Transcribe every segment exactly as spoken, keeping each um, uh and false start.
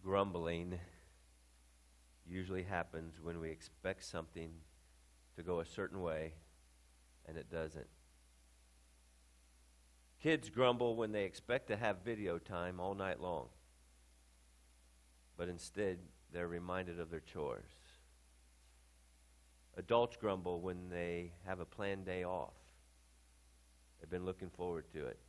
grumbling usually happens when we expect something to go a certain way and it doesn't. Kids grumble when they expect to have video time all night long, but instead they're reminded of their chores. Adults grumble when they have a planned day off. They've been looking forward to it.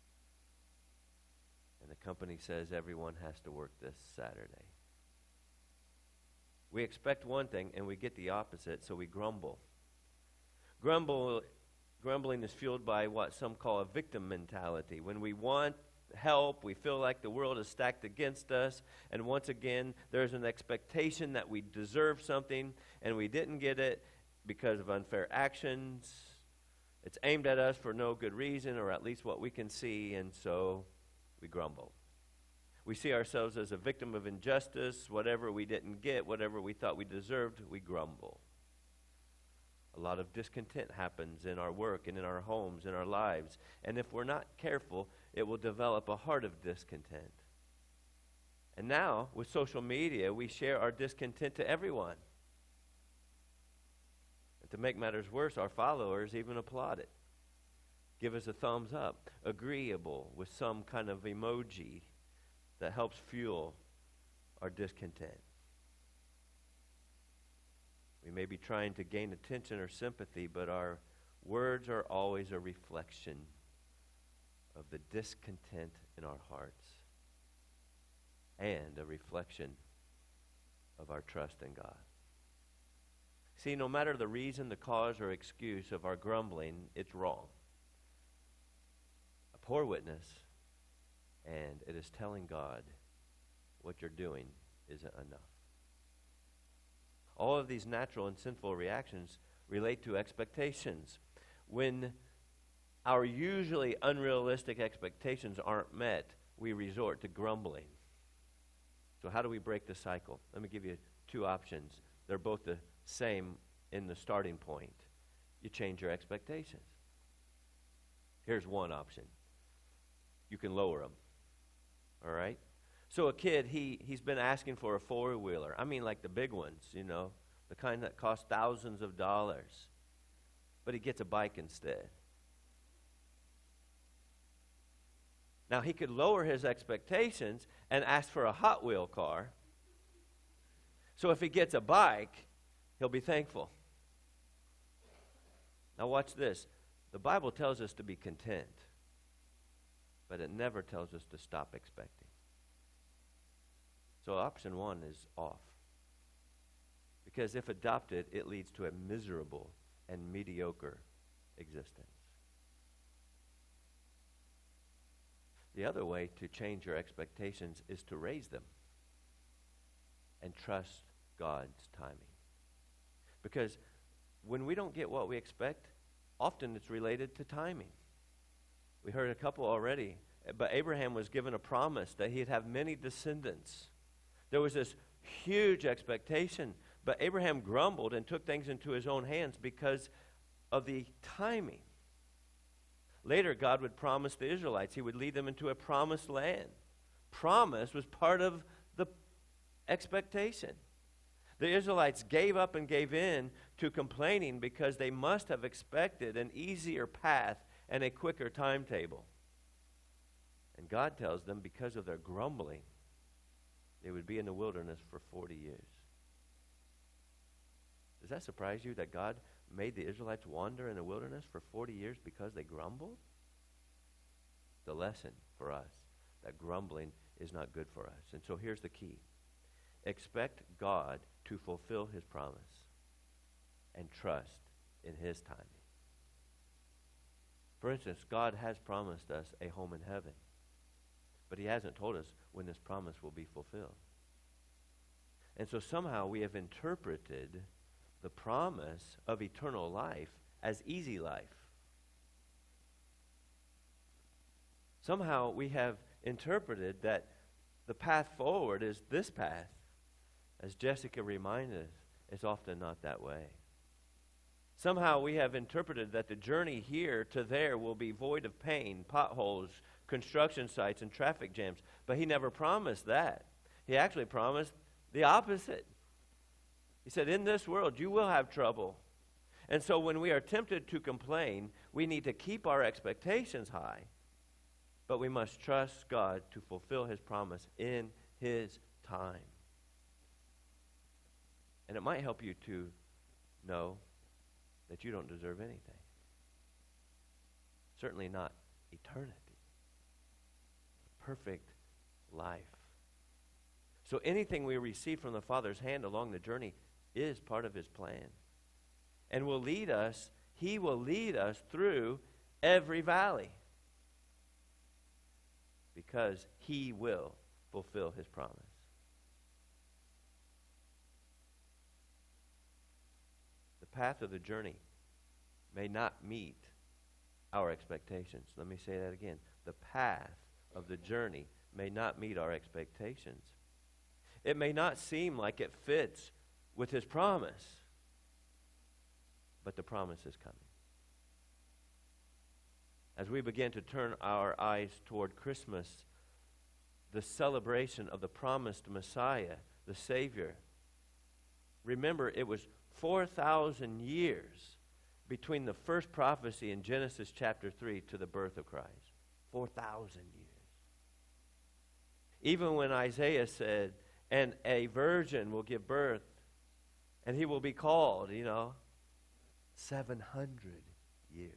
And the company says everyone has to work this Saturday. We expect one thing and we get the opposite, so we grumble. Grumble, grumbling is fueled by what some call a victim mentality. When we want help, we feel like the world is stacked against us, and once again, there's an expectation that we deserve something, and we didn't get it because of unfair actions. It's aimed at us for no good reason, or at least what we can see, and so we grumble. We see ourselves as a victim of injustice. Whatever we didn't get, whatever we thought we deserved, we grumble. A lot of discontent happens in our work and in our homes, in our lives. And if we're not careful, it will develop a heart of discontent. And now, with social media, we share our discontent to everyone. And to make matters worse, our followers even applaud it. Give us a thumbs up, agreeable with some kind of emoji that helps fuel our discontent. We may be trying to gain attention or sympathy, but our words are always a reflection of the discontent in our hearts and a reflection of our trust in God. See, no matter the reason, the cause, or excuse of our grumbling, it's wrong. A poor witness, and it is telling God what you're doing isn't enough. All of these natural and sinful reactions relate to expectations. When our usually unrealistic expectations aren't met, we resort to grumbling. So how do we break the cycle? Let me give you two options. They're both the same in the starting point. You change your expectations. Here's one option. You can lower them. All right? So a kid, he, he's been asking for a four-wheeler. I mean like the big ones, you know, the kind that cost thousands of dollars. But he gets a bike instead. Now, he could lower his expectations and ask for a Hot Wheel car. So if he gets a bike, he'll be thankful. Now watch this. The Bible tells us to be content, but it never tells us to stop expecting. So option one is off. Because if adopted, it leads to a miserable and mediocre existence. The other way to change your expectations is to raise them and trust God's timing. Because when we don't get what we expect, often it's related to timing. We heard a couple already, but Abraham was given a promise that he'd have many descendants. There was this huge expectation, but Abraham grumbled and took things into his own hands because of the timing. Later, God would promise the Israelites he would lead them into a promised land. Promise was part of the expectation. The Israelites gave up and gave in to complaining because they must have expected an easier path and a quicker timetable. And God tells them because of their grumbling, they would be in the wilderness for forty years. Does that surprise you that God made the Israelites wander in the wilderness for forty years because they grumbled? The lesson for us that grumbling is not good for us. And so here's the key. Expect God to fulfill his promise and trust in his timing. For instance, God has promised us a home in heaven, but he hasn't told us when this promise will be fulfilled. And so somehow we have interpreted the promise of eternal life as easy life. Somehow we have interpreted that the path forward is this path. As Jessica reminded us, it's often not that way. Somehow we have interpreted that the journey here to there will be void of pain, potholes, construction sites, and traffic jams. But he never promised that. He actually promised the opposite. He said, in this world you will have trouble. And so when we are tempted to complain, we need to keep our expectations high. But we must trust God to fulfill his promise in his time. And it might help you to know that you don't deserve anything. Certainly not eternity. Perfect life. So anything we receive from the Father's hand along the journey is part of his plan. And will lead us, he will lead us through every valley. Because he will fulfill his promise. The path of the journey may not meet our expectations. Let me say that again. The path of the journey may not meet our expectations. It may not seem like it fits with his promise, but the promise is coming. As we begin to turn our eyes toward Christmas, the celebration of the promised Messiah, the Savior, remember it was four thousand years between the first prophecy in Genesis chapter three to the birth of Christ. four thousand years. Even when Isaiah said, and a virgin will give birth, and he will be called, you know, seven hundred years.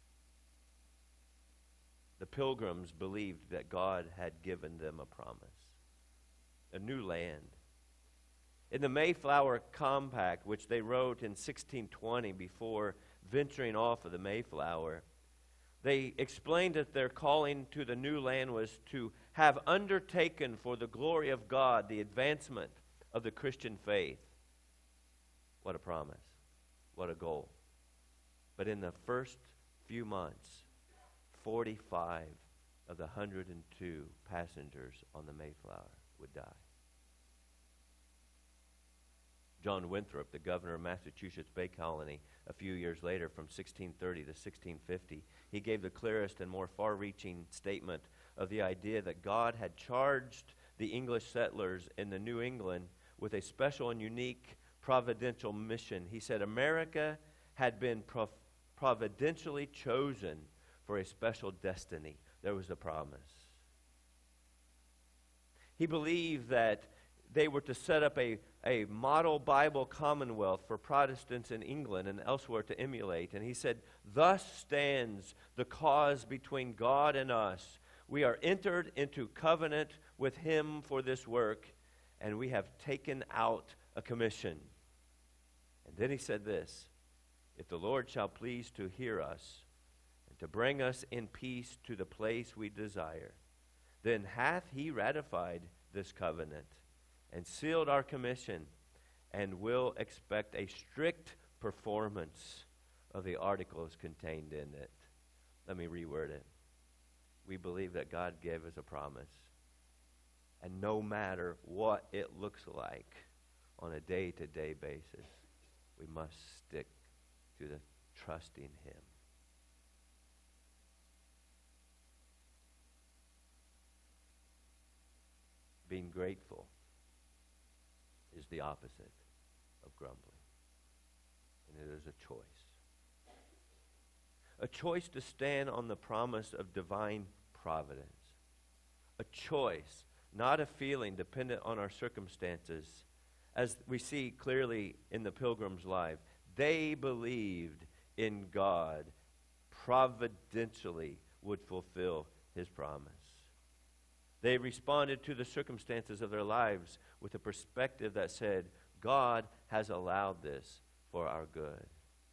The pilgrims believed that God had given them a promise, a new land. In the Mayflower Compact, which they wrote in sixteen twenty before venturing off of the Mayflower, they explained that their calling to the new land was to have undertaken for the glory of God the advancement of the Christian faith. What a promise. What a goal. But in the first few months, forty-five of the one hundred two passengers on the Mayflower would die. John Winthrop, the governor of Massachusetts Bay Colony, a few years later, from sixteen thirty to sixteen fifty, he gave the clearest and more far-reaching statement of the idea that God had charged the English settlers in the New England with a special and unique providential mission. He said, America had been prov- providentially chosen for a special destiny. There was a promise. He believed that they were to set up a, a model Bible commonwealth for Protestants in England and elsewhere to emulate. And he said, thus stands the cause between God and us. We are entered into covenant with him for this work, and we have taken out a commission. And then he said this, if the Lord shall please to hear us, and to bring us in peace to the place we desire, then hath he ratified this covenant, and sealed our commission, and will expect a strict performance of the articles contained in it. Let me reword it. We believe that God gave us a promise, and no matter what it looks like on a day-to-day basis, we must stick to the trusting him. Being grateful is the opposite of grumbling. And it is a choice. A choice to stand on the promise of divine providence. A choice, not a feeling dependent on our circumstances. As we see clearly in the pilgrim's life, they believed in God providentially would fulfill his promise. They responded to the circumstances of their lives with a perspective that said, God has allowed this for our good.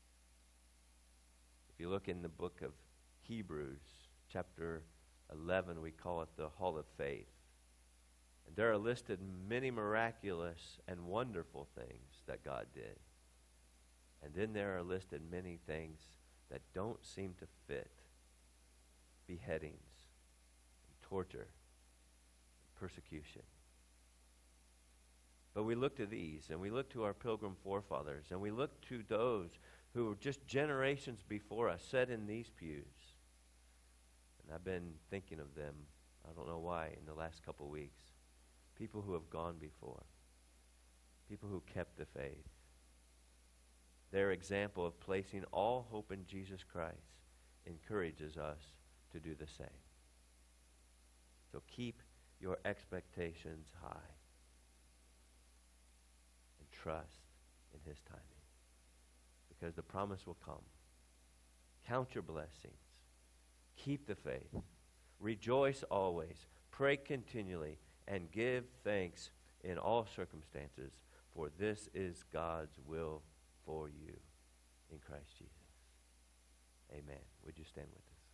If you look in the book of Hebrews, chapter eleven, we call it the Hall of Faith. And there are listed many miraculous and wonderful things that God did. And then there are listed many things that don't seem to fit. Beheadings, torture, persecution. But we look to these, and we look to our pilgrim forefathers, and we look to those who were just generations before us, sat in these pews. And I've been thinking of them, I don't know why, in the last couple of weeks. people who have gone before, people who kept the faith. Their example of placing all hope in Jesus Christ encourages us to do the same. So keep your expectations high and trust in his timing, because the promise will come. Count your blessings. Keep the faith. Rejoice always. Pray continually, and give thanks in all circumstances, for this is God's will for you in Christ Jesus. Amen. Would you stand with us?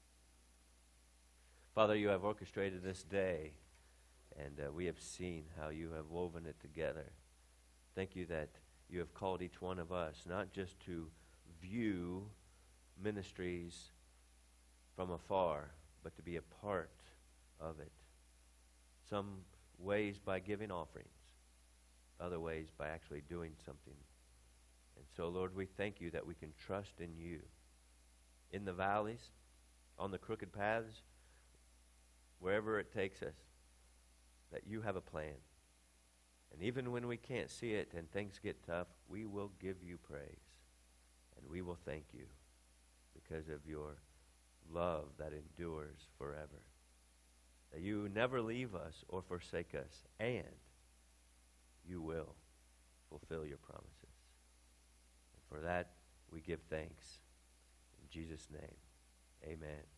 Father, you have orchestrated this day, and uh, we have seen how you have woven it together. Thank you that you have called each one of us not just to view ministries from afar, but to be a part of it. Some ways by giving offerings, other ways by actually doing something. And so, Lord, we thank you that we can trust in you. In the valleys, on the crooked paths, wherever it takes us, that you have a plan. And even when we can't see it and things get tough, we will give you praise. And we will thank you because of your love that endures forever. That you never leave us or forsake us, and you will fulfill your promises. And for that, we give thanks. In Jesus' name, amen.